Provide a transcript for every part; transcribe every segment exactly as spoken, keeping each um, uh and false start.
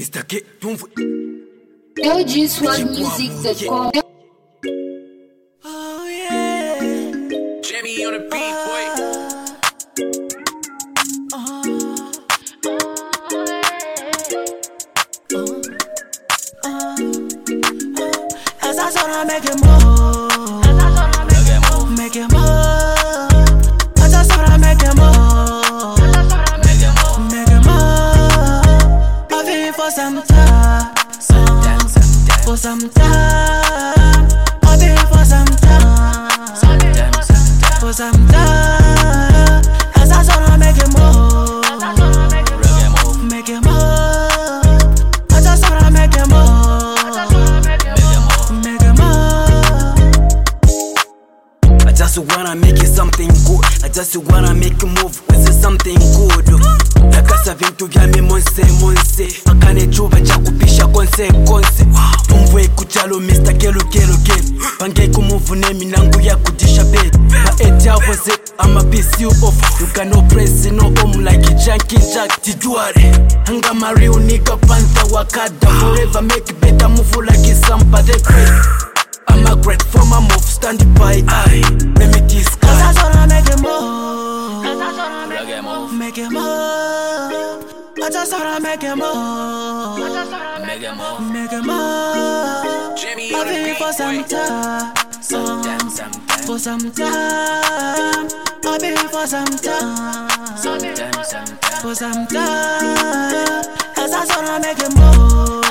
Mister K, don't for L G Swag Music dot com. Oh yeah, Jimmy on the beat, boy. Uh, uh, uh, uh, As I saw make it move, make it move. As I saw make it move, make it move. I've been for some time. For some time, I've been for some time, for some time. As I saw make it move, make it move. As I saw make it move, make it move. I just wanna make it something good. I just wanna make a move. This is something good. Nakasa vintu vya mi monse monse. Akane chuba cha kupisha konse konse. Umvwe kuchalo Mister Kelo Kelo Kelo. Pange kumuvu nemi nangu ya kudisha bed. Ma eti avose I'ma piss you off. You got no press no home like a junkie jack tijuare. Hanga mari unika panta wakada. Forever make it better move like it's somebody great. I'm a great for my move standing by eye. Let me disguise. Cause I wanna make it move. Make it move. I just wanna make it move. Make it move. Make it move. Jimmy I've been for some time. Sometime, sometime. For some time. I've been for some time. Sometime, sometime. For some time. Cause I wanna make it move.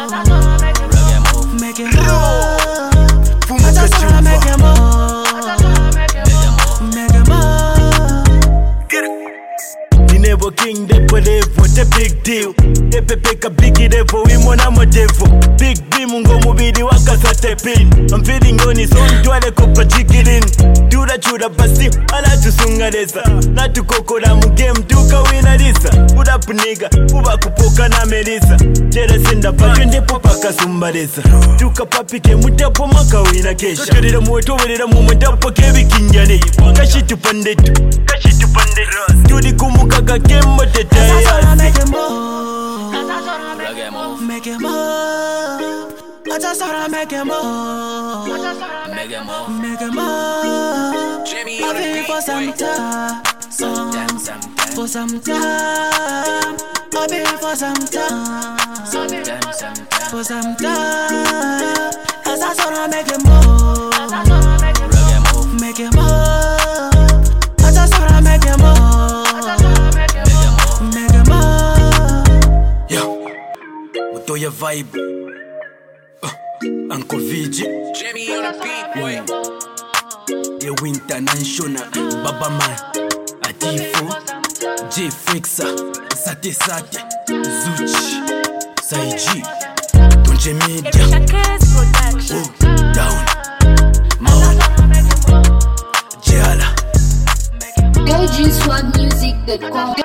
Make it move. I just wanna make it move. Make it move. Get it. The Never King, they believe what a big deal. They pick a big devil, we want a devil. Big beam, go mobile, waka step in. I'm feeling on his own, do I like a chicken? Do that, you the basti, I like to sing a desa. Not to coco, I'm game, do go in a disa. Put up nigga, Uba Kupoka na Melissa. Jealous in the back and the Popaka Sumbaresa. Took a papi came with a pomaka in a case. Get it a motor with a moment up for Kevin Kinjani. Kashi to Pandit, Kashi to Pandit. Do the Kumukaka game with the day. Make it move, make it move. I just wanna make it move, make it move, make it move. Jimmy I've been for some time, sometime, sometime. For some time. I've been for some time, sometime, sometime. For some time. As I wanna make it move, make it move. I just wanna make it move. To your vibe, uh, Uncle V G, Jimmy on the beat, boy. The Winter National, Baba Man, Adifo, J Fixer, Sate Sate, Zuchi, Saiji, Tunje Media, oh, down, Maun, Jala. L G Swag Music dot com.